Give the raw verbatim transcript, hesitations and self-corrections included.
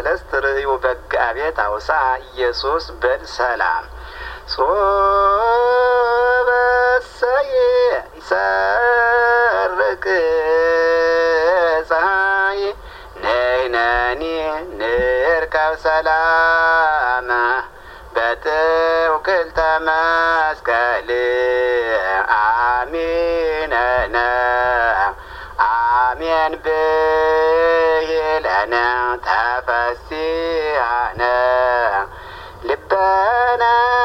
ተስተርእዩ በጋቤት አውሳ ኢየሱስ በል ሰላም ሶበሰየ ይሰርቅ ፀሐይ ነይነኒ ንርከብ ሰላም በትውክልተ መስቀል አሚነነ አሜን ብሂለነ ተፈሲሐነ ልበነ